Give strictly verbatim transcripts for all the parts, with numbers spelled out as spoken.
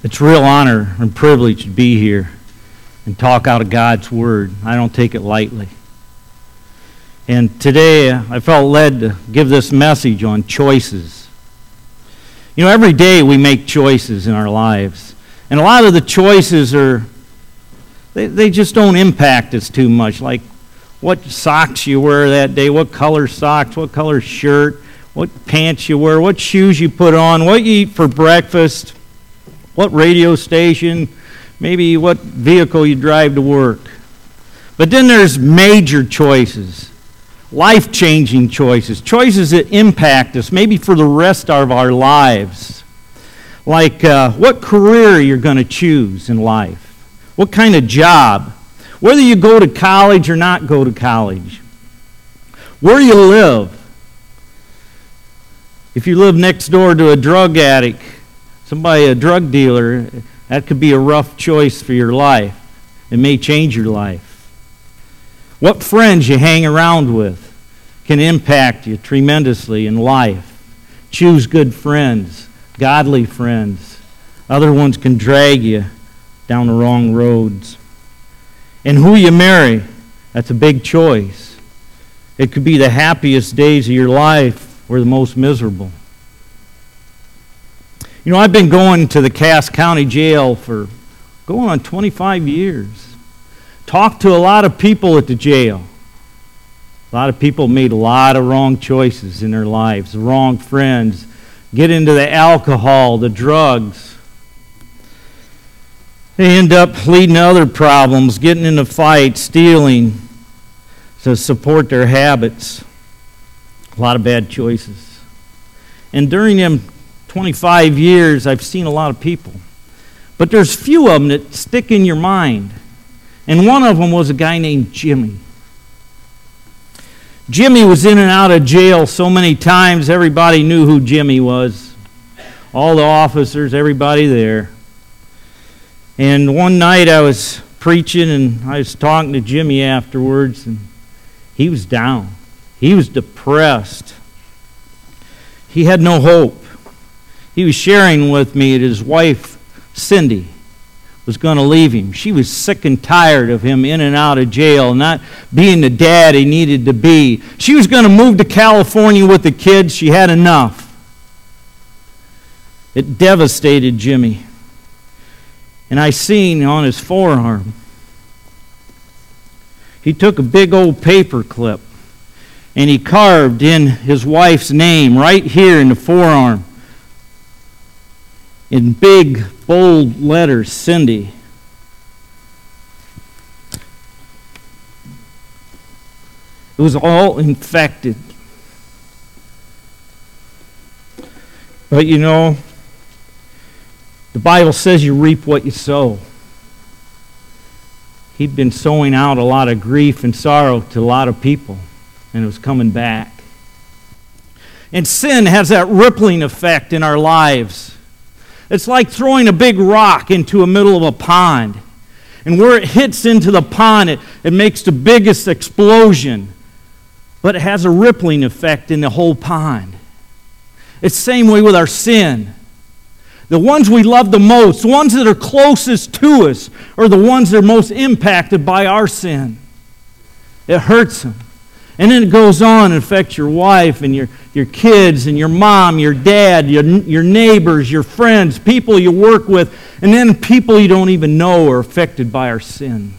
It's a real honor and privilege to be here and talk out of God's Word. I don't take it lightly. And today I felt led to give this message on choices. You know, every day we make choices in our lives. And a lot of the choices are, they, they just don't impact us too much. Like what socks you wear that day, what color socks, what color shirt, what pants you wear, what shoes you put on, what you eat for breakfast, what radio station, maybe what vehicle you drive to work. But then there's major choices, life-changing choices, choices that impact us maybe for the rest of our lives. Like uh, what career you're going to choose in life, what kind of job, whether you go to college or not go to college, where you live. If you live next door to a drug addict, somebody, a drug dealer, that could be a rough choice for your life. It may change your life. What friends you hang around with can impact you tremendously in life. Choose good friends, godly friends. Other ones can drag you down the wrong roads. And who you marry, that's a big choice. It could be the happiest days of your life or the most miserable. You know, I've been going to the Cass County Jail for going on twenty-five years. Talked to a lot of people at the jail. A lot of people made a lot of wrong choices in their lives, the wrong friends, get into the alcohol, the drugs. They end up leading to other problems, getting into fights, stealing to support their habits. A lot of bad choices. And during them twenty-five years, I've seen a lot of people. But there's few of them that stick in your mind. And one of them was a guy named Jimmy. Jimmy was in and out of jail so many times, everybody knew who Jimmy was. All the officers, everybody there. And one night I was preaching and I was talking to Jimmy afterwards, and he was down. He was depressed. He had no hope. He was sharing with me that his wife, Cindy, was going to leave him. She was sick and tired of him in and out of jail, not being the dad he needed to be. She was going to move to California with the kids. She had enough. It devastated Jimmy. And I seen on his forearm, he took a big old paper clip and he carved in his wife's name right here in the forearm. In big, bold letters, Cindy. It was all infected. But you know, the Bible says you reap what you sow. He'd been sowing out a lot of grief and sorrow to a lot of people, and it was coming back. And sin has that rippling effect in our lives. It's like throwing a big rock into the middle of a pond. And where it hits into the pond, it, it makes the biggest explosion. But it has a rippling effect in the whole pond. It's the same way with our sin. The ones we love the most, the ones that are closest to us, are the ones that are most impacted by our sin. It hurts them. And then it goes on and affects your wife and your, your kids and your mom, your dad, your, your neighbors, your friends, people you work with, and then people you don't even know are affected by our sin.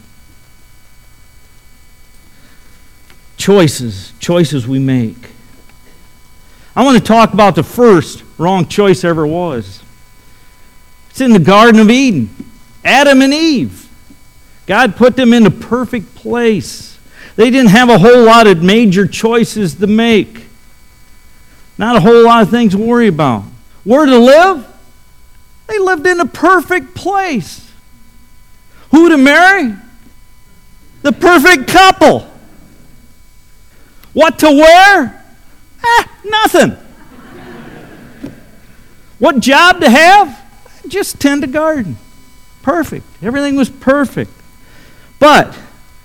Choices, choices we make. I want to talk about the first wrong choice ever was. It's in the Garden of Eden. Adam and Eve. God put them in a perfect place. They didn't have a whole lot of major choices to make. Not a whole lot of things to worry about. Where to live? They lived in a perfect place. Who to marry? The perfect couple. What to wear? Eh, nothing. What job to have? Just tend a garden. Perfect. Everything was perfect. But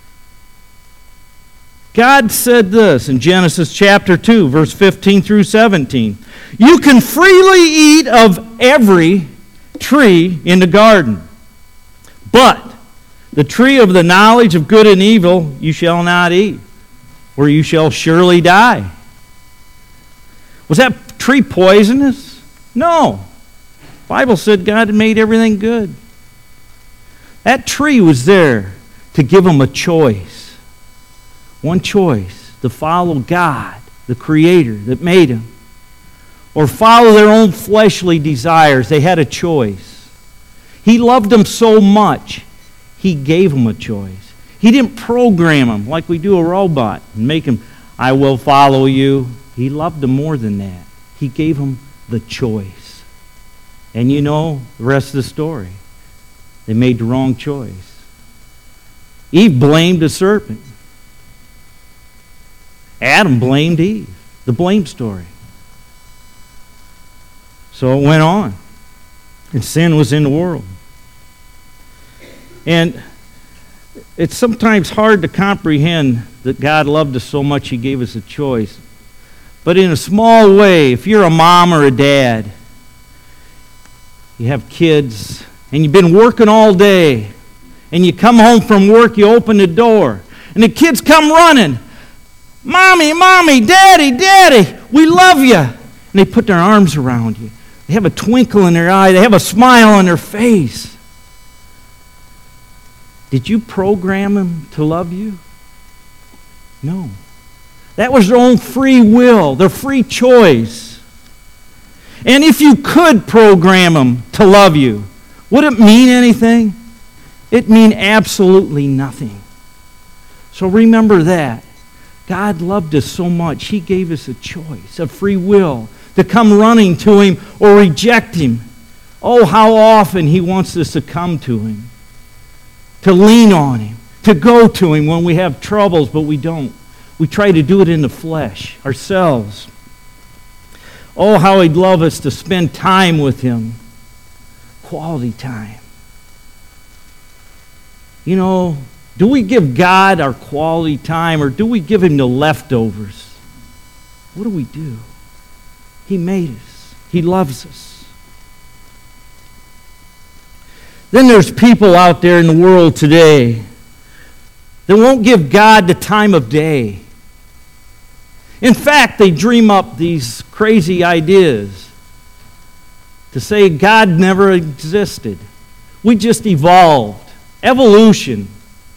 God said this in Genesis chapter two, verse fifteen through seventeen. You can freely eat of every tree in the garden. But the tree of the knowledge of good and evil you shall not eat, or you shall surely die. Was that tree poisonous? No. The Bible said God had made everything good. That tree was there to give them a choice. One choice, to follow God, the Creator that made them, or follow their own fleshly desires. They had a choice. He loved them so much, He gave them a choice. He didn't program them like we do a robot and make them, I will follow you. He loved them more than that. He gave them the choice. And you know the rest of the story. They made the wrong choice. Eve blamed the serpent. Adam blamed Eve. The blame story. So it went on. And sin was in the world. And it's sometimes hard to comprehend that God loved us so much He gave us a choice. But in a small way, if you're a mom or a dad, you have kids, and you've been working all day, and you come home from work, you open the door, and the kids come running. Mommy, Mommy, Daddy, Daddy, we love you. And they put their arms around you. They have a twinkle in their eye. They have a smile on their face. Did you program them to love you? No. That was their own free will, their free choice. And if you could program them to love you, would it mean anything? It'd mean absolutely nothing. So remember that. God loved us so much, He gave us a choice, a free will, to come running to Him or reject Him. Oh, how often He wants us to come to Him, to lean on Him, to go to Him when we have troubles, but we don't. We try to do it in the flesh, ourselves. Oh, how He'd love us to spend time with Him. Quality time. You know, do we give God our quality time, or do we give Him the leftovers? What do we do? He made us. He loves us. Then there's people out there in the world today that won't give God the time of day. In fact, they dream up these crazy ideas to say God never existed. We just evolved. Evolution.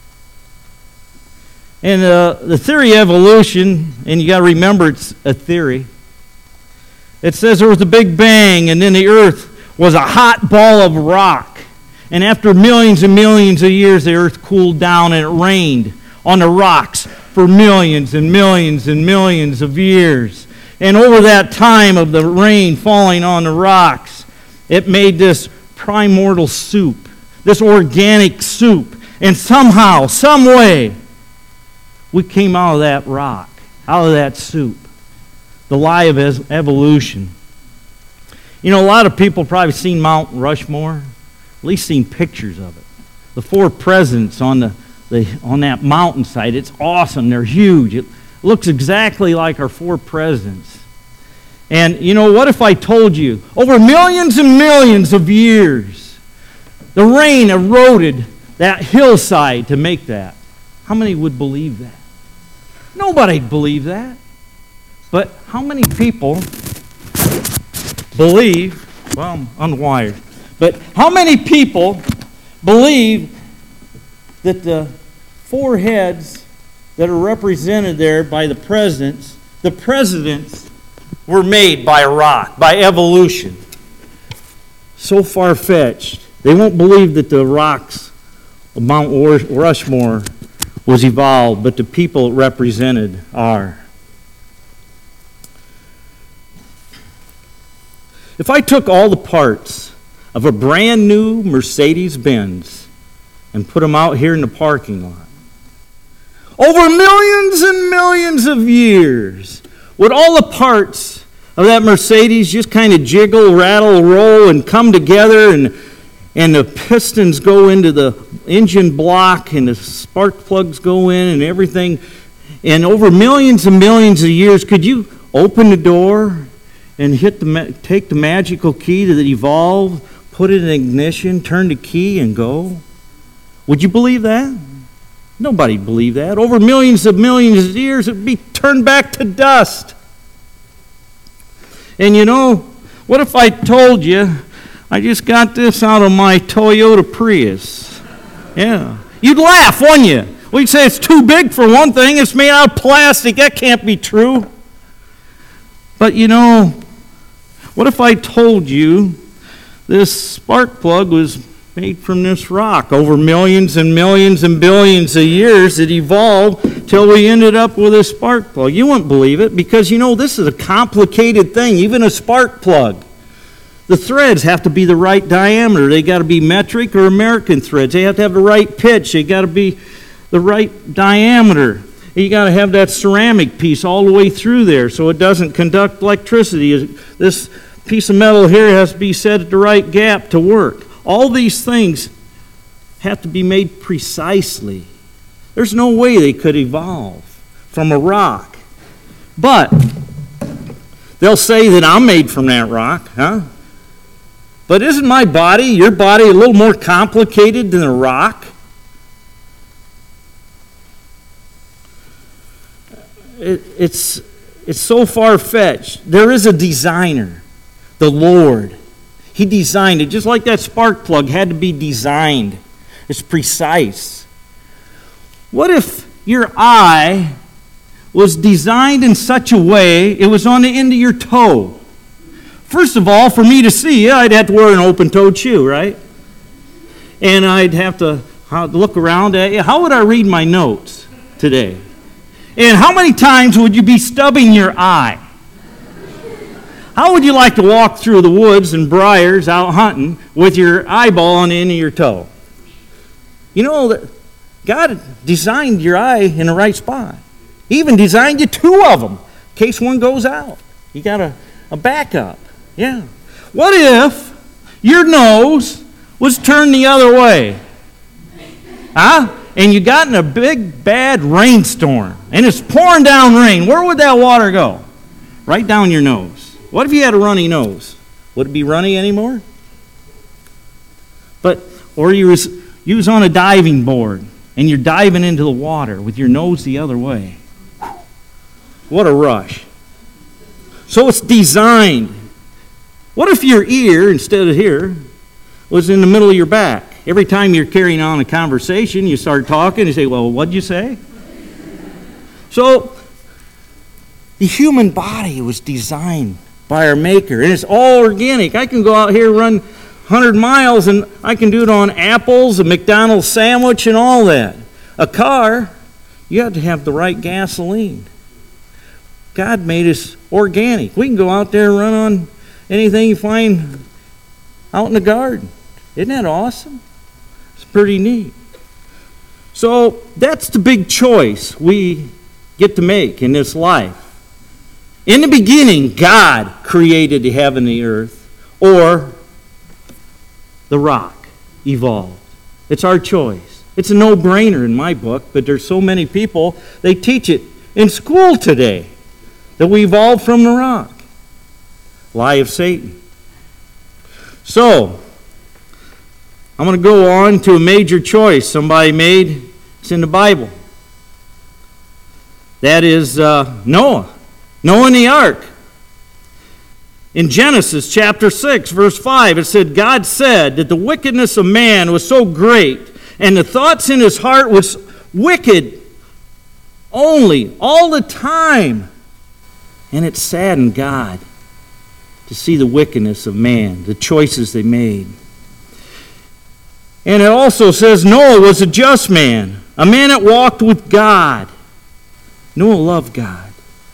And uh, the theory of evolution, and you got to remember it's a theory. It says there was a big bang, and then the earth was a hot ball of rock. And after millions and millions of years, the earth cooled down and it rained on the rocks for millions and millions and millions of years. And over that time of the rain falling on the rocks, it made this primordial soup, this organic soup. And somehow, some way, we came out of that rock, out of that soup. The lie of evolution. You know, a lot of people probably seen Mount Rushmore, at least seen pictures of it. The four presidents on the, the on that mountainside, it's awesome. They're huge. It looks exactly like our four presidents. And you know, what if I told you, over millions and millions of years, the rain eroded that hillside to make that? How many would believe that? Nobody'd believe that. But how many people believe, well, I'm unwired, but how many people believe that the four heads that are represented there by the presidents, the presidents were made by a rock, by evolution? So far-fetched. They won't believe that the rocks of Mount Rushmore was evolved, but the people represented are. If I took all the parts of a brand new Mercedes-Benz and put them out here in the parking lot, over millions and millions of years, would all the parts of that Mercedes just kind of jiggle, rattle, roll, and come together, and and the pistons go into the engine block, and the spark plugs go in, and everything? And over millions and millions of years, could you open the door and hit the take the magical key that evolved, put it in ignition, turn the key, and go? Would you believe that? Nobody believed that. Over millions of millions of years, it would be turned back to dust. And you know, what if I told you I just got this out of my Toyota Prius? Yeah. You'd laugh, wouldn't you? Well, you'd say it's too big for one thing. It's made out of plastic. That can't be true. But you know, what if I told you this spark plug was made from this rock? Over millions and millions and billions of years, it evolved till we ended up with a spark plug. You wouldn't believe it because, you know, this is a complicated thing, even a spark plug. The threads have to be the right diameter. They got to be metric or American threads. They have to have the right pitch. They got to be the right diameter. You got to have that ceramic piece all the way through there so it doesn't conduct electricity. This piece of metal here has to be set at the right gap to work. All these things have to be made precisely. There's no way they could evolve from a rock. But they'll say that I'm made from that rock, huh? But isn't my body, your body, a little more complicated than a rock? It, it's, it's so far-fetched. There is a designer, the Lord. He designed it, just like that spark plug had to be designed. It's precise. What if your eye was designed in such a way it was on the end of your toe? First of all, for me to see, I'd have to wear an open-toed shoe, right? And I'd have to look around at you. How would I read my notes today? And how many times would you be stubbing your eye? How would you like to walk through the woods and briars out hunting with your eyeball on the end of your toe? You know that God designed your eye in the right spot. He even designed you two of them in case one goes out. You got a, a backup. Yeah. What if your nose was turned the other way? Huh? And you got in a big, bad rainstorm, and it's pouring down rain. Where would that water go? Right down your nose. What if you had a runny nose? Would it be runny anymore? But, or you was, you was on a diving board, and you're diving into the water with your nose the other way. What a rush. So it's designed. What if your ear, instead of here, was in the middle of your back? Every time you're carrying on a conversation, you start talking, you say, well, what'd you say? So, the human body was designed by our Maker, and it's all organic. I can go out here, run one hundred miles, and I can do it on apples, a McDonald's sandwich, and all that. A car, you have to have the right gasoline. God made us organic. We can go out there and run on anything you find out in the garden. Isn't that awesome? It's pretty neat. So that's the big choice we get to make in this life. In the beginning, God created the heaven and the earth, or the rock evolved. It's our choice. It's a no-brainer in my book, but there's so many people, they teach it in school today, that we evolved from the rock. Lie of Satan. So, I'm going to go on to a major choice somebody made. It's in the Bible. That is uh, Noah. Noah and the ark. In Genesis chapter six, verse five, it said, God said that the wickedness of man was so great, and the thoughts in his heart was wicked only, all the time. And it saddened God to see the wickedness of man, the choices they made. And it also says Noah was a just man, a man that walked with God. Noah loved God.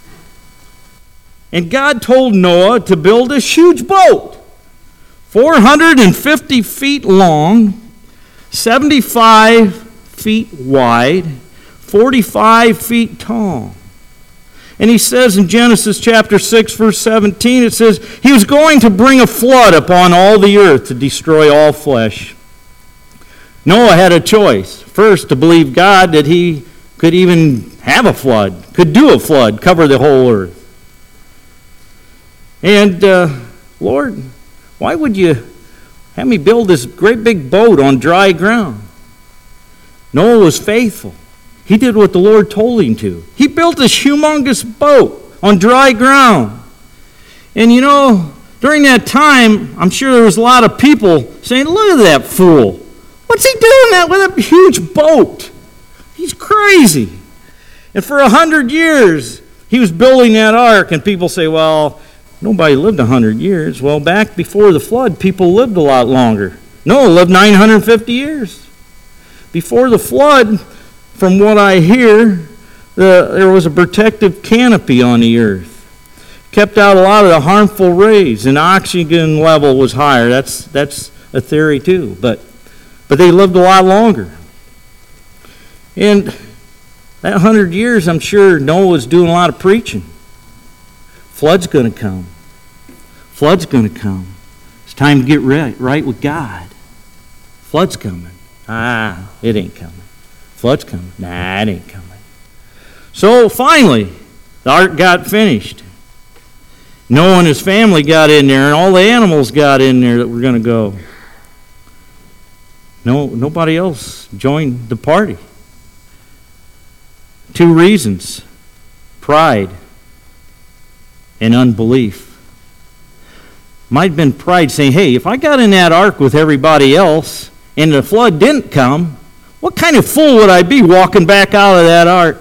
And God told Noah to build a huge boat, four hundred fifty feet long, seventy-five feet wide, forty-five feet tall. And he says in Genesis chapter six, verse seventeen, it says, he was going to bring a flood upon all the earth to destroy all flesh. Noah had a choice. First, to believe God that he could even have a flood, could do a flood, cover the whole earth. And, uh, Lord, why would you Had me build this great big boat on dry ground. Noah was faithful. He did what the Lord told him to. He built this humongous boat on dry ground. And you know, during that time, I'm sure there was a lot of people saying, look at that fool. What's he doing that with a huge boat? He's crazy. And for a hundred years, he was building that ark, and people say, well, nobody lived a hundred years. Well, back before the flood, people lived a lot longer. Noah lived nine hundred fifty years. Before the flood, from what I hear, the, there was a protective canopy on the earth. Kept out a lot of the harmful rays, and oxygen level was higher. That's that's a theory too, but but they lived a lot longer. And that hundred years, I'm sure Noah was doing a lot of preaching. Flood's going to come. Flood's going to come. It's time to get right, right with God. Flood's coming. Ah, it ain't coming. Flood's coming. Nah, it ain't coming. So finally, the ark got finished. Noah and his family got in there, and all the animals got in there that were going to go. No, nobody else joined the party. Two reasons: pride and unbelief. Might have been pride saying, hey, if I got in that ark with everybody else and the flood didn't come, what kind of fool would I be walking back out of that ark?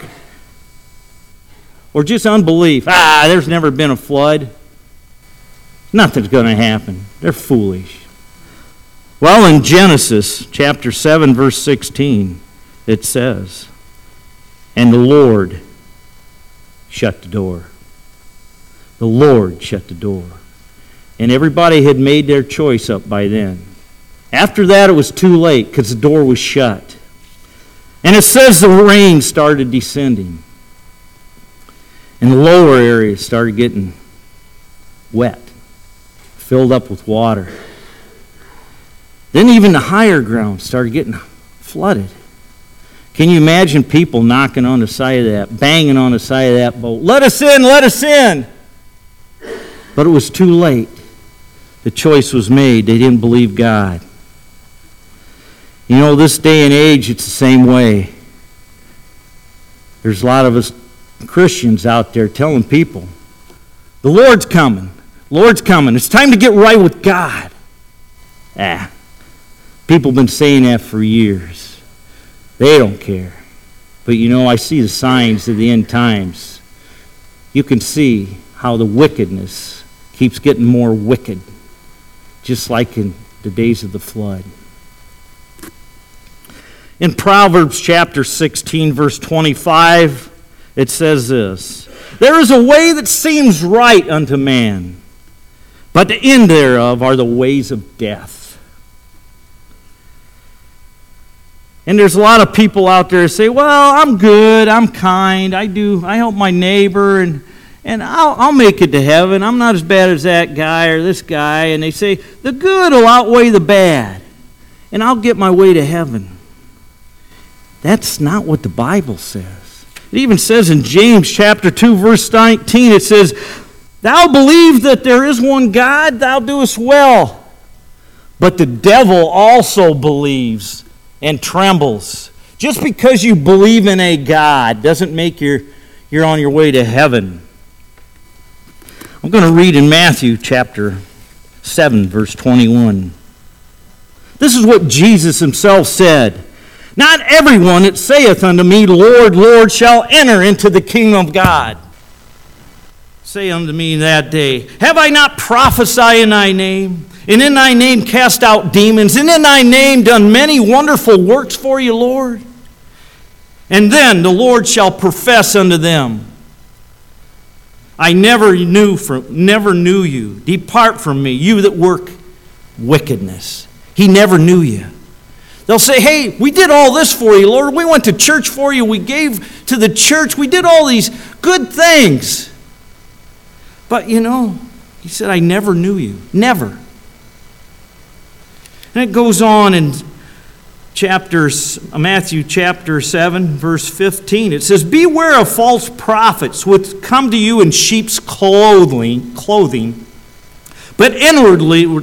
Or just unbelief. Ah, there's never been a flood. Nothing's going to happen. They're foolish. Well, in Genesis chapter seven, verse sixteen, it says, and the Lord shut the door. The Lord shut the door. And everybody had made their choice up by then. After that, it was too late because the door was shut. And it says the rain started descending. And the lower areas started getting wet, filled up with water. Then even the higher ground started getting flooded. Can you imagine people knocking on the side of that, banging on the side of that boat? Let us in, let us in! But it was too late. The choice was made. They didn't believe God. You know, this day and age, it's the same way. There's a lot of us Christians out there telling people, the Lord's coming. Lord's coming. It's time to get right with God. Ah, people have been saying that for years. They don't care. But you know, I see the signs of the end times. You can see how the wickedness keeps getting more wicked, just like in the days of the flood. In Proverbs chapter sixteen, verse twenty-five, it says this, there is a way that seems right unto man, but the end thereof are the ways of death. And there's a lot of people out there who say, well, I'm good, I'm kind, I do, I help my neighbor, and, and I'll, I'll make it to heaven. I'm not as bad as that guy or this guy. And they say, the good will outweigh the bad, and I'll get my way to heaven. That's not what the Bible says. It even says in James chapter two, verse nineteen, it says, thou believe that there is one God, thou doest well. But the devil also believes and trembles. Just because you believe in a God doesn't make you're, you're on your way to heaven. I'm going to read in Matthew chapter seven, verse twenty-one. This is what Jesus himself said. Not everyone that saith unto me, Lord, Lord, shall enter into the kingdom of God. Say unto me that day, have I not prophesied in thy name? And in thy name cast out demons? And in thy name done many wonderful works for you, Lord? And then the Lord shall profess unto them, I never knew from, never knew you. Depart from me, you that work wickedness. He never knew you. They'll say, hey, we did all this for you, Lord. We went to church for you. We gave to the church. We did all these good things. But, you know, he said, I never knew you. Never. And it goes on in chapters, Matthew chapter seven, verse fifteen. It says, beware of false prophets which come to you in sheep's clothing, clothing, but inwardly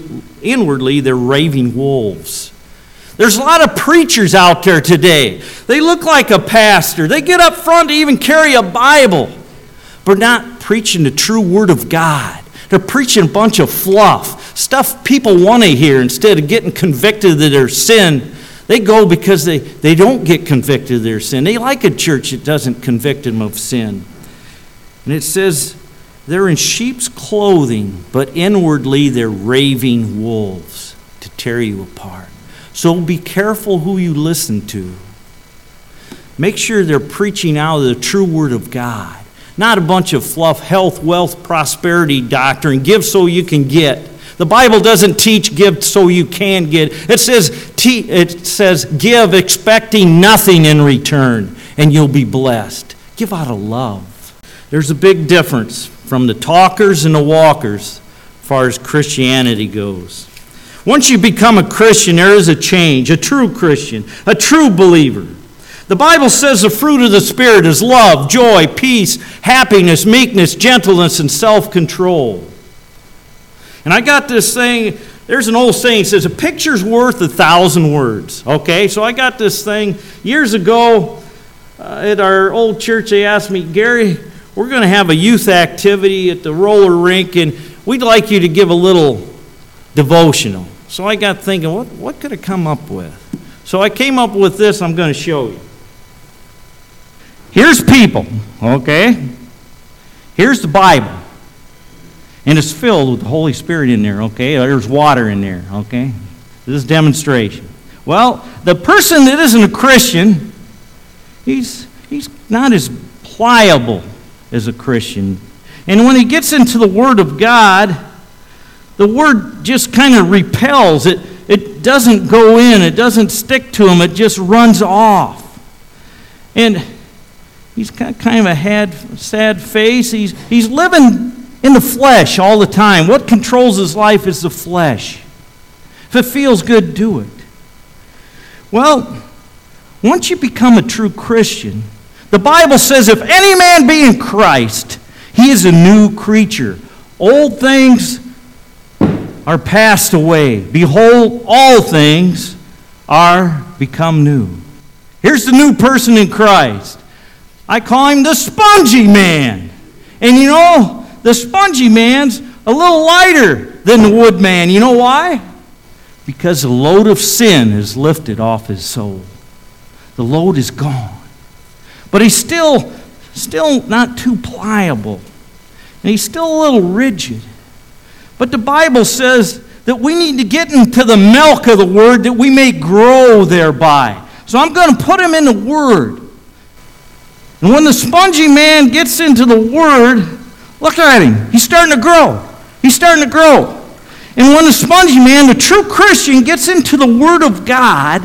inwardly they're raving wolves. There's a lot of preachers out there today. They look like a pastor. They get up front to even carry a Bible, but not preaching the true Word of God. They're preaching a bunch of fluff, stuff people want to hear instead of getting convicted of their sin. They go because they, they don't get convicted of their sin. They like a church that doesn't convict them of sin. And it says they're in sheep's clothing, but inwardly they're raving wolves to tear you apart. So be careful who you listen to. Make sure they're preaching out of the true Word of God. Not a bunch of fluff, health, wealth, prosperity doctrine. Give so you can get. The Bible doesn't teach give so you can get. It says, te- it says give expecting nothing in return, and you'll be blessed. Give out of love. There's a big difference from the talkers and the walkers as far as Christianity goes. Once you become a Christian, there is a change, a true Christian, a true believer. The Bible says the fruit of the Spirit is love, joy, peace, happiness, meekness, gentleness, and self-control. And I got this thing, there's an old saying that says, a picture's worth a thousand words. Okay, so I got this thing. Years ago, uh, at our old church, they asked me, Gary, we're going to have a youth activity at the roller rink, and we'd like you to give a little devotional. So I got thinking, what, what could I come up with? So I came up with this I'm going to show you. Here's people, okay? Here's the Bible. And it's filled with the Holy Spirit in there, okay? There's water in there, okay? This is demonstration. Well, the person that isn't a Christian, he's, he's not as pliable as a Christian. And when he gets into the Word of God, the Word just kind of repels. It, it doesn't go in. It doesn't stick to him. It just runs off. And he's got kind of a had, sad face. He's, he's living in the flesh all the time. What controls his life is the flesh. If it feels good, do it. Well, once you become a true Christian, the Bible says, if any man be in Christ, he is a new creature. Old things are passed away. Behold, all things are become new. Here's the new person in Christ. I call him the spongy man. And you know, the spongy man's a little lighter than the wood man. You know why? Because the load of sin is lifted off his soul. The load is gone. But he's still, still not too pliable. And he's still a little rigid. But the Bible says that we need to get into the milk of the Word that we may grow thereby. So I'm going to put him in the Word. And when the spongy man gets into the Word, look at him. He's starting to grow. He's starting to grow. And when the spongy man, the true Christian, gets into the Word of God,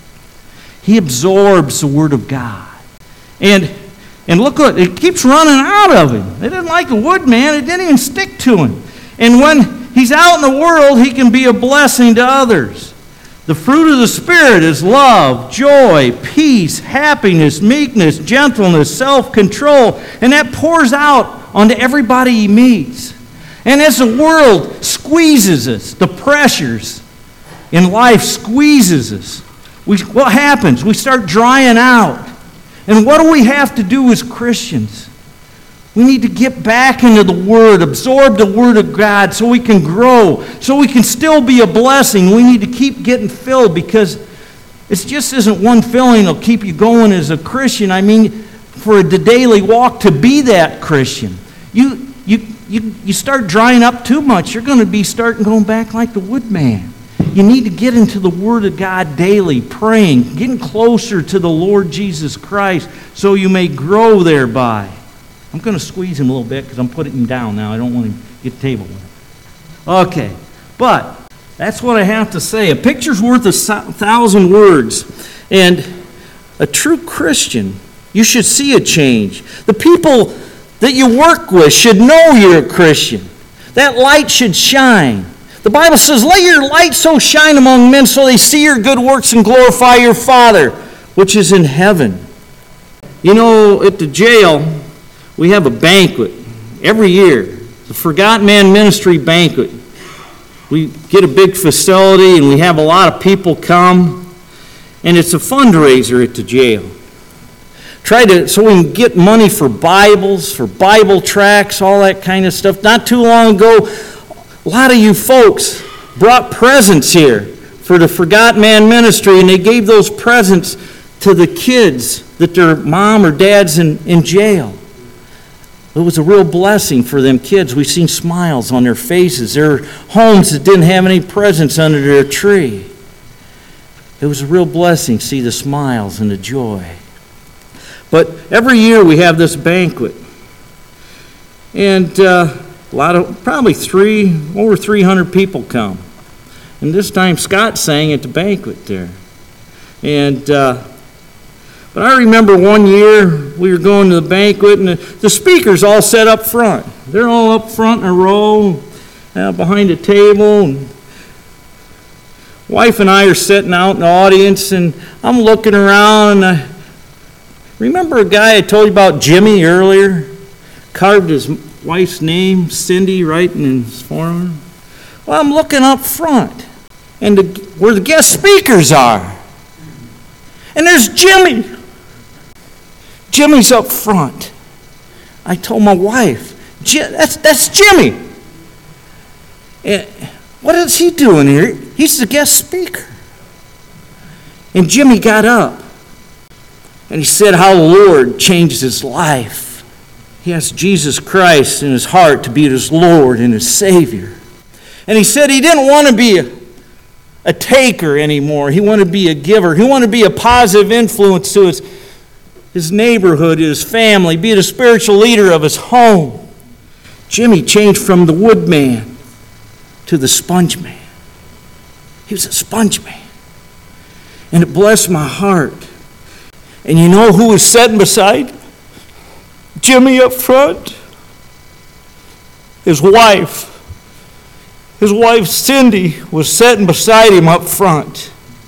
he absorbs the Word of God. And, and look what, it keeps running out of him. It didn't like the wood man. It didn't even stick to him. And when he's out in the world, he can be a blessing to others. The fruit of the Spirit is love, joy, peace, happiness, meekness, gentleness, self-control. And that pours out onto everybody he meets. And as the world squeezes us, the pressures in life squeezes us, we, what happens? We start drying out. And what do we have to do as Christians? We need to get back into the Word, absorb the Word of God so we can grow, so we can still be a blessing. We need to keep getting filled because it just isn't one filling that'll keep you going as a Christian. I mean, for the daily walk to be that Christian. You, you, you, you start drying up too much, you're going to be starting going back like the woodman. You need to get into the Word of God daily, praying, getting closer to the Lord Jesus Christ so you may grow thereby. I'm going to squeeze him a little bit because I'm putting him down now. I don't want to get the table with him. Okay, but that's what I have to say. A picture's worth a thousand words. And a true Christian, you should see a change. The people that you work with should know you're a Christian. That light should shine. The Bible says, let your light so shine among men so they see your good works and glorify your Father, which is in heaven. You know, at the jail, we have a banquet every year, the Forgotten Man Ministry Banquet. We get a big facility and we have a lot of people come, and it's a fundraiser at the jail. Try to, so we can get money for Bibles, for Bible tracts, all that kind of stuff. Not too long ago, a lot of you folks brought presents here for the Forgotten Man Ministry, and they gave those presents to the kids that their mom or dad's in, in jail. It was a real blessing for them kids. We've seen smiles on their faces. There are homes that didn't have any presents under their tree. It was a real blessing to see the smiles and the joy. But every year we have this banquet. And uh, a lot of, probably three, over three hundred people come. And this time Scott sang at the banquet there. And, uh, but I remember one year we were going to the banquet and the, the speakers all sat up front. They're all up front in a row, uh, behind a table. And wife and I are sitting out in the audience, and I'm looking around, and I remember a guy I told you about, Jimmy, earlier? Carved his wife's name, Cindy, right in his forearm. Well, I'm looking up front, and the, where the guest speakers are. And there's Jimmy. Jimmy's up front. I told my wife, that's, that's Jimmy. And what is he doing here? He's the guest speaker. And Jimmy got up. And he said how the Lord changed his life. He asked Jesus Christ in his heart to be his Lord and his Savior. And he said he didn't want to be a, a taker anymore. He wanted to be a giver. He wanted to be a positive influence to his, his neighborhood, his family, be the spiritual leader of his home. Jimmy changed from the woodman to the sponge man. He was a sponge man. And it blessed my heart. And you know who was sitting beside Jimmy up front? His wife. His wife, Cindy, was sitting beside him up front.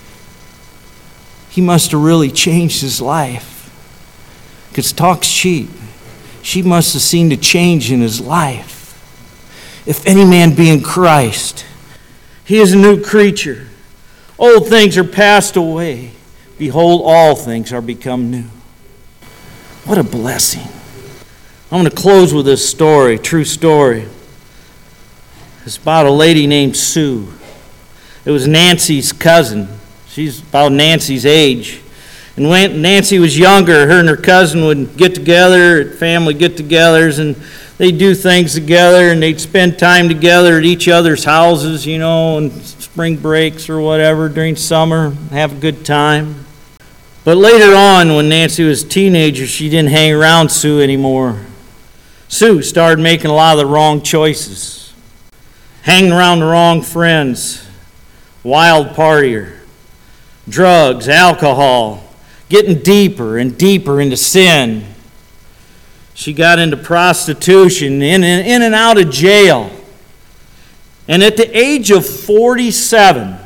He must have really changed his life. Because talk's cheap. She must have seen the change in his life. If any man be in Christ, he is a new creature. Old things are passed away. Behold, all things are become new. What a blessing. I'm going to close with this story, true story. It's about a lady named Sue. It was Nancy's cousin. She's about Nancy's age. And when Nancy was younger, her and her cousin would get together at family get-togethers, and they'd do things together, and they'd spend time together at each other's houses, you know, and spring breaks or whatever during summer, have a good time. But later on, when Nancy was a teenager, she didn't hang around Sue anymore. Sue started making a lot of the wrong choices, hanging around the wrong friends, wild partier, drugs, alcohol, getting deeper and deeper into sin. She got into prostitution, in, in, in and out of jail. And at the age of forty-seven,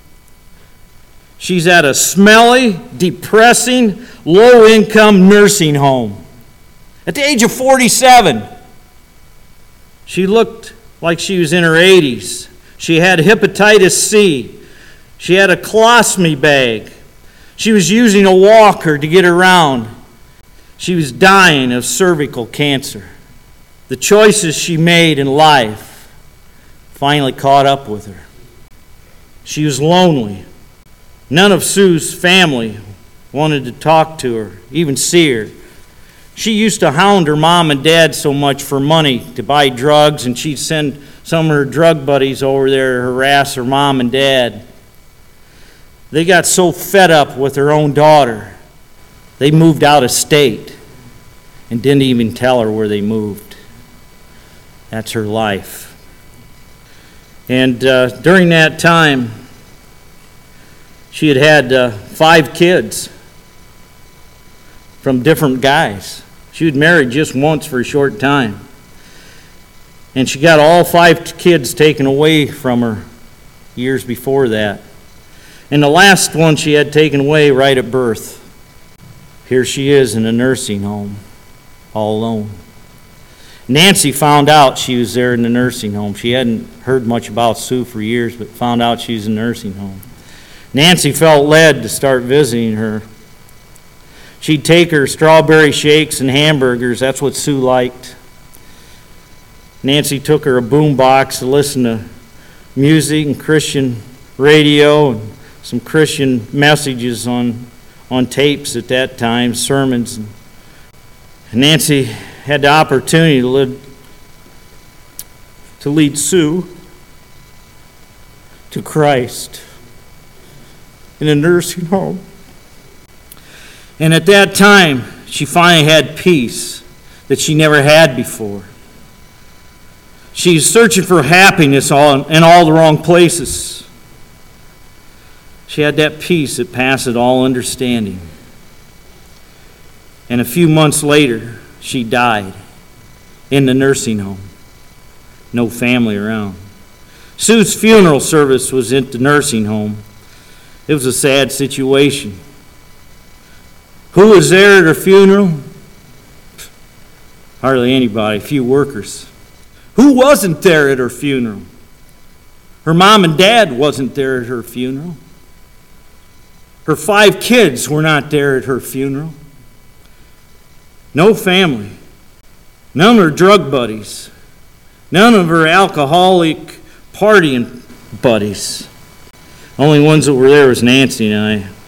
she's at a smelly, depressing, low-income nursing home. At the age of forty-seven, she looked like she was in her eighties. She had hepatitis C. She had a colostomy bag. She was using a walker to get around. She was dying of cervical cancer. The choices she made in life finally caught up with her. She was lonely. None of Sue's family wanted to talk to her, even see her. She used to hound her mom and dad so much for money to buy drugs, and she'd send some of her drug buddies over there to harass her mom and dad. They got so fed up with their own daughter, they moved out of state and didn't even tell her where they moved. That's her life. And uh, during that time, she had had uh, five kids from different guys. She was married just once for a short time. And she got all five kids taken away from her years before that. And the last one she had taken away right at birth. Here she is in a nursing home, all alone. Nancy found out she was there in the nursing home. She hadn't heard much about Sue for years, but found out she was in the nursing home. Nancy felt led to start visiting her. She'd take her strawberry shakes and hamburgers. That's what Sue liked. Nancy took her a boom box to listen to music and Christian radio and some Christian messages on, on tapes at that time, sermons. Nancy had the opportunity to lead, to lead Sue to Christ in a nursing home. And at that time, she finally had peace that she never had before. She's searching for happiness all in all the wrong places. She had that peace that passeth all understanding. And a few months later, she died in the nursing home. No family around. Sue's funeral service was at the nursing home. It was a sad situation. Who was there at her funeral? Hardly anybody, a few workers. Who wasn't there at her funeral? Her mom and dad wasn't there at her funeral. Her five kids were not there at her funeral. No family. None of her drug buddies. None of her alcoholic partying buddies. Only ones that were there was Nancy and I.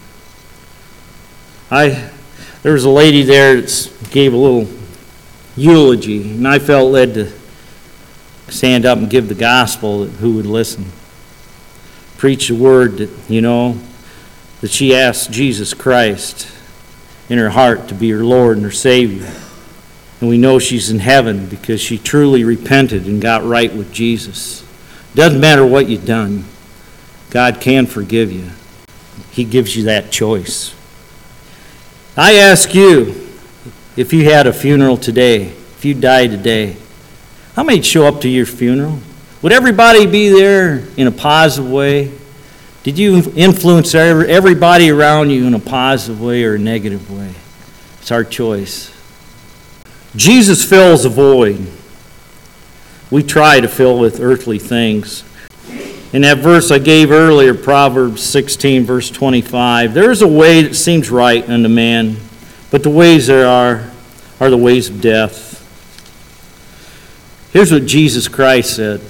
I there was a lady there that gave a little eulogy, and I felt led to stand up and give the gospel that who would listen. Preach the word that, you know, that she asked Jesus Christ in her heart to be her Lord and her Savior. And we know she's in heaven because she truly repented and got right with Jesus. Doesn't matter what you've done. God can forgive you. He gives you that choice. I ask you, if you had a funeral today, if you died today, how many'd show up to your funeral? Would everybody be there in a positive way? Did you influence everybody around you in a positive way or a negative way? It's our choice. Jesus fills a void we try to fill with earthly things. In that verse I gave earlier, Proverbs sixteen, verse twenty-five, there is a way that seems right unto man, but the ways there are are the ways of death. Here's what Jesus Christ said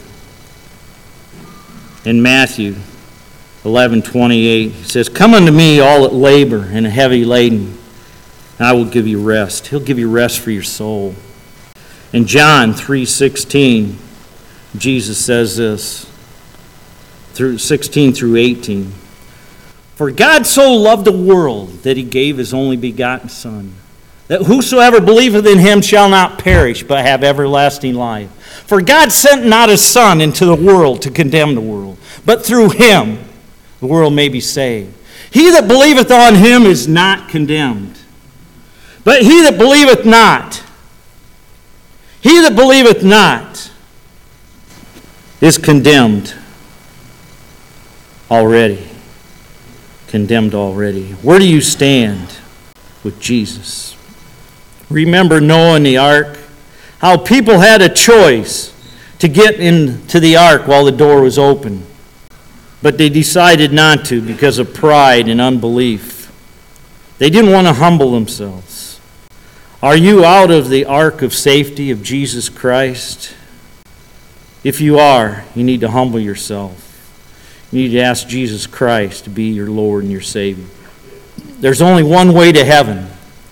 in Matthew eleven twenty-eight. He says, "Come unto me, all that labor and are heavy laden, and I will give you rest." He'll give you rest for your soul. In John three sixteen, Jesus says this, through sixteen through eighteen. "For God so loved the world that he gave his only begotten Son, that whosoever believeth in him shall not perish, but have everlasting life. For God sent not his Son into the world to condemn the world, but through him the world may be saved. He that believeth on him is not condemned, but he that believeth not, he that believeth not is condemned already." Condemned already. Where do you stand with Jesus? Remember Noah and the ark? How people had a choice to get into the ark while the door was open, but they decided not to because of pride and unbelief. They didn't want to humble themselves. Are you out of the ark of safety of Jesus Christ? If you are, you need to humble yourself. You need to ask Jesus Christ to be your Lord and your Savior. There's only one way to heaven.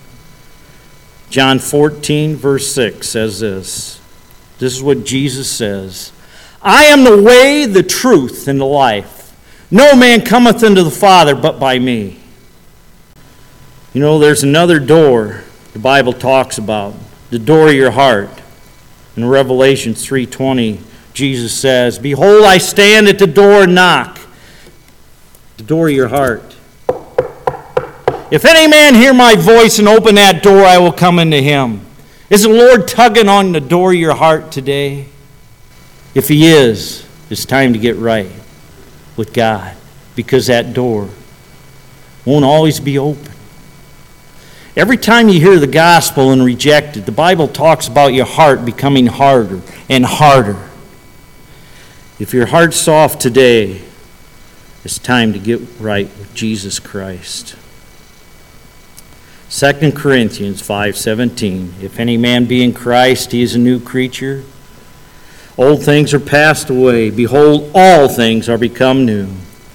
John fourteen, verse six says this. This is what Jesus says. "I am the way, the truth, and the life. No man cometh unto the Father but by me." You know, there's another door the Bible talks about, the door of your heart. In Revelation three twenty, Jesus says, "Behold, I stand at the door and knock." The door of your heart. "If any man hear my voice and open that door, I will come into him." Is the Lord tugging on the door of your heart today? If he is, it's time to get right with God, because that door won't always be open. Every time you hear the gospel and reject it, the Bible talks about your heart becoming harder and harder. If your heart's soft today, it's time to get right with Jesus Christ. Second Corinthians five seventeen. If any man be in Christ, he is a new creature. Old things are passed away. Behold, all things are become new.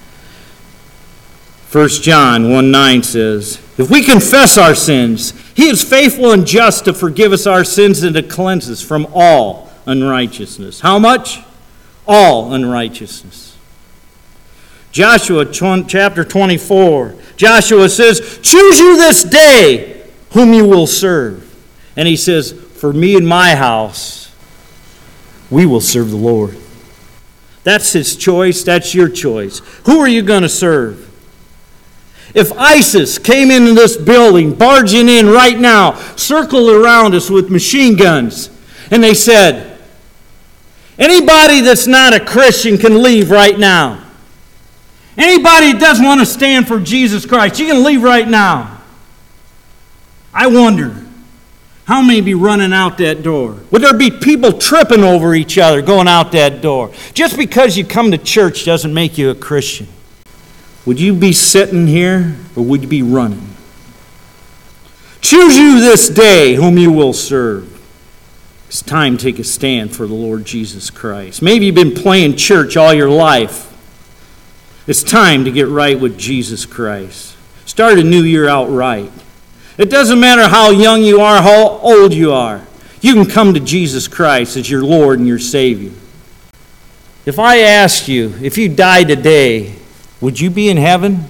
First John one nine says, if we confess our sins, he is faithful and just to forgive us our sins and to cleanse us from all unrighteousness. How much? All unrighteousness. Joshua chapter twenty-four. Joshua says, choose you this day whom you will serve. And he says, for me and my house, we will serve the Lord. That's his choice. That's your choice. Who are you going to serve? If ISIS came into this building, barging in right now, circled around us with machine guns, and they said, anybody that's not a Christian can leave right now. Anybody that doesn't want to stand for Jesus Christ, you can leave right now. I wonder, how many be running out that door? Would there be people tripping over each other going out that door? Just because you come to church doesn't make you a Christian. Would you be sitting here or would you be running? Choose you this day whom you will serve. It's time to take a stand for the Lord Jesus Christ. Maybe you've been playing church all your life. It's time to get right with Jesus Christ. Start a new year out right. It doesn't matter how young you are, how old you are. You can come to Jesus Christ as your Lord and your Savior. If I asked you, if you died today, would you be in heaven?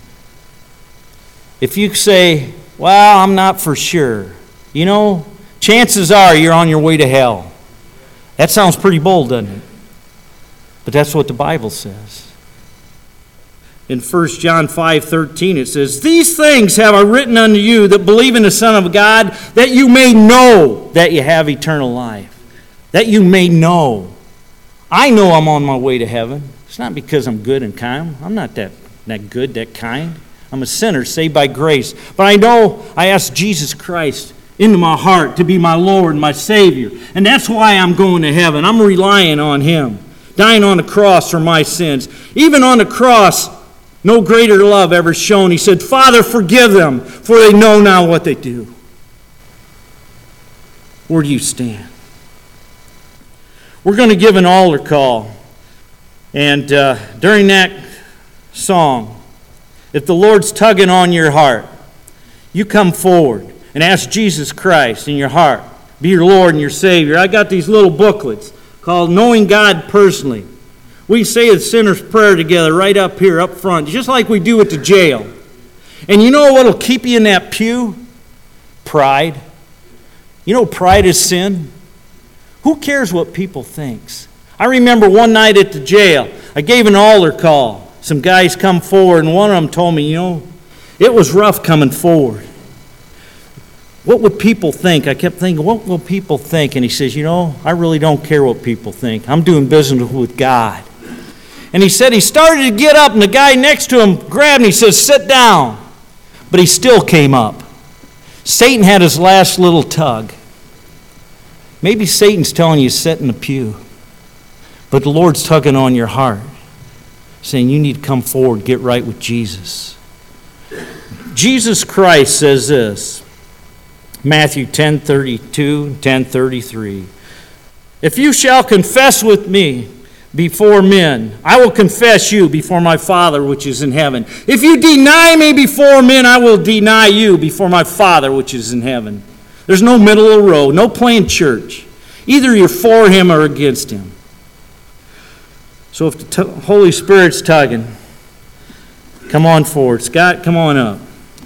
If you say, well, I'm not for sure, you know, chances are you're on your way to hell. That sounds pretty bold, doesn't it? But that's what the Bible says. In First John five thirteen it says, these things have I written unto you that believe in the Son of God, that you may know that you have eternal life. That you may know. I know I'm on my way to heaven. It's not because I'm good and kind. I'm not that, that good, that kind. I'm a sinner saved by grace. But I know I asked Jesus Christ into my heart to be my Lord and my Savior. And that's why I'm going to heaven. I'm relying on Him. Dying on the cross for my sins. Even on the cross, no greater love ever shown. He said, Father, forgive them, for they know now what they do. Where do you stand? We're going to give an altar call. And uh, during that song, if the Lord's tugging on your heart, you come forward and ask Jesus Christ in your heart, be your Lord and your Savior. I got these little booklets called Knowing God Personally. We say the sinner's prayer together right up here, up front, just like we do at the jail. And you know what will keep you in that pew? Pride. You know pride is sin? Who cares what people think? I remember one night at the jail, I gave an altar call. Some guys come forward, and one of them told me, you know, it was rough coming forward. What would people think? I kept thinking, what will people think? And he says, you know, I really don't care what people think. I'm doing business with God. And he said he started to get up, and the guy next to him grabbed him. He says, sit down. But he still came up. Satan had his last little tug. Maybe Satan's telling you to sit in the pew. But the Lord's tugging on your heart, saying you need to come forward, get right with Jesus. Jesus Christ says this, Matthew ten thirty-two, ten thirty-three. If you shall confess with me before men, I will confess you before my Father which is in heaven. If you deny me before men, I will deny you before my Father which is in heaven. There's no middle of the road, no playing church. Either you're for Him or against Him. So if the t- Holy Spirit's tugging, come on forward. Scott, come on up.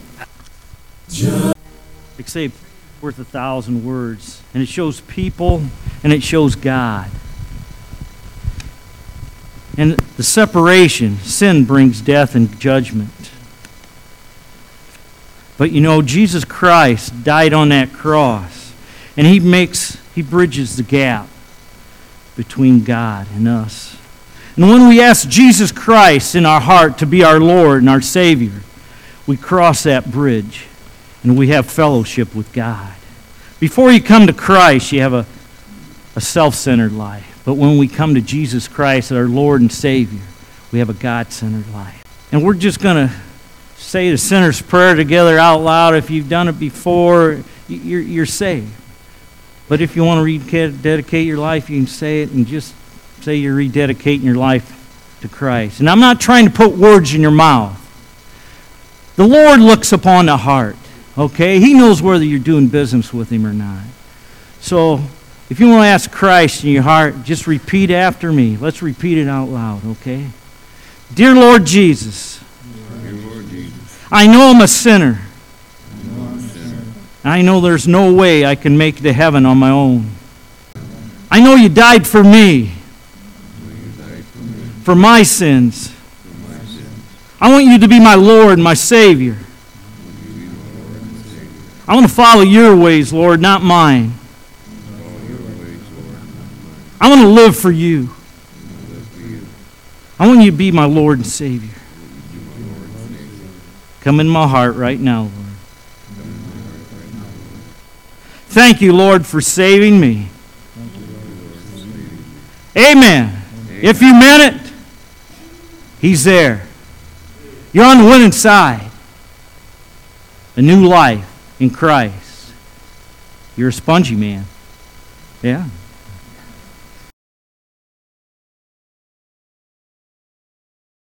They say worth a thousand words, and it shows people, and it shows God. And the separation, sin brings death and judgment. But you know, Jesus Christ died on that cross, and He makes, He bridges the gap between God and us. And when we ask Jesus Christ in our heart to be our Lord and our Savior, we cross that bridge. and we have fellowship with God. Before you come to Christ, you have a, a self-centered life. But when we come to Jesus Christ, our Lord and Savior, we have a God-centered life. And we're just going to say the sinner's prayer together out loud. If you've done it before, you're, you're saved. But if you want to rededicate your life, you can say it and just say you're rededicating your life to Christ. And I'm not trying to put words in your mouth. The Lord looks upon the heart, okay? He knows whether you're doing business with Him or not. So if you want to ask Christ in your heart, just repeat after me. Let's repeat it out loud, okay? Dear Lord Jesus, Dear Lord Jesus, I know I'm a sinner. I know I'm a sinner. I know there's no way I can make it to heaven on my own. I know you died for me, Will you die for me, for my sins. for my sins? I want you to be my Lord and my Savior. Will you be my Lord and Savior? I want to follow your ways, Lord, not mine. Follow your ways, Lord, not mine. I want to live for you. I want to live for you. I want you to be my Lord and Savior. Will you be my Lord and Savior? Come in my heart right now, Lord. Come in my heart right now, Lord. Thank you, Lord, for saving me. Thank you, Lord, for saving me. Amen. If you meant it, He's there. You're on the winning side. A new life in Christ. You're a spongy man. Yeah.